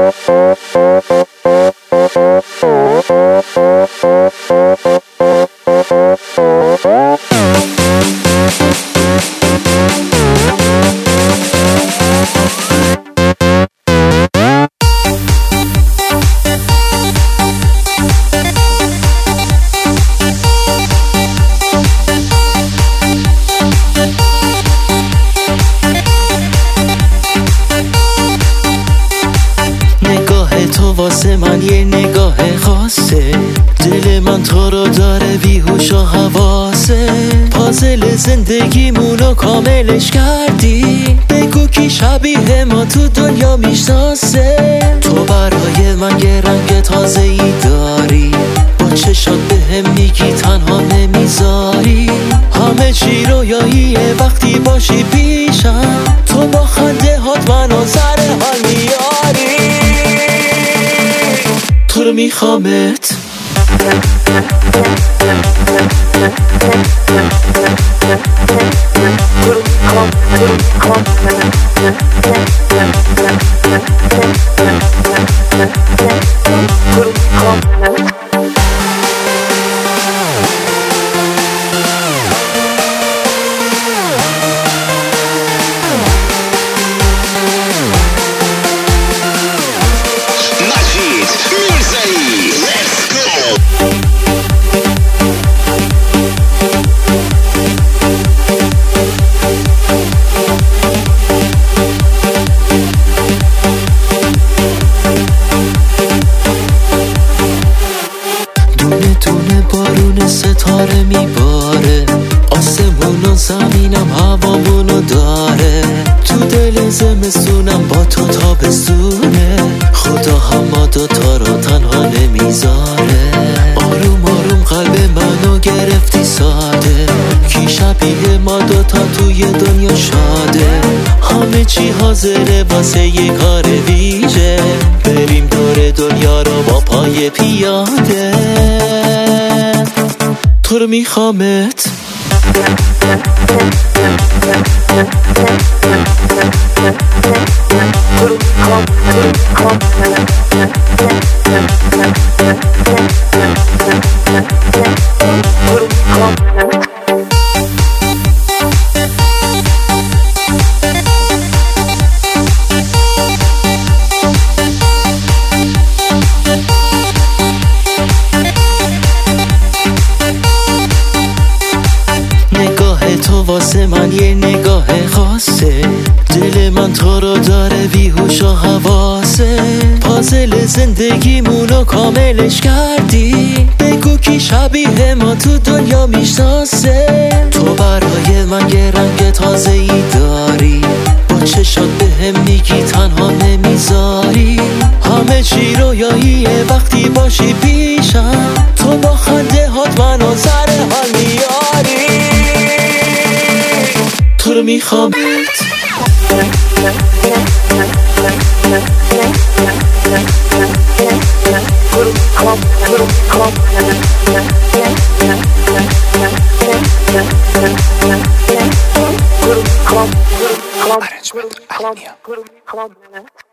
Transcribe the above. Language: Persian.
تو واسه من یه نگاه خاصه، دل من تو رو داره بیهوش و حواسه. پازل زندگیمونو کاملش کردی، بگو کی شبیه ما تو دنیا میشناسه. تو برای من یه رنگ تازه ای داری، با چشات بهم میگی تنها نمیذاری. همه چی رویاییه وقتی باشی پیشم، تو با خنده هات منو سر حال میاری. تو رو میخوامت، دونه بارون ستاره میباره، آسمون و زمینم هوامونو داره. تو دل زمستونم با تو تابستونه، خدا هم ما دوتا رو تنها نمیذاره. آروم آروم قلب منو گرفتی ساده، کی شبیه ما دوتا توی دنیا شاده. همه چی حاضره واسه یه کار ویژه، بریم دور دنیا رو با پای پیاده. تو رو میخوامت، تو واسه من یه نگاه خاصه، دل من تو رو داره بیهوش و حواسه. پازل زندگیمونو کاملش کردی، بگو کی شبیه ما تو دنیا میشناسه. تو برای من یه رنگ تازه ای داری، با چشات بهم میگی تنها نمیذاری. همه چی رویاییه وقتی باشی پیشم، تو با خنده هات منو سر حال میاری. تو رو میخوامت، Arrangement Alenia.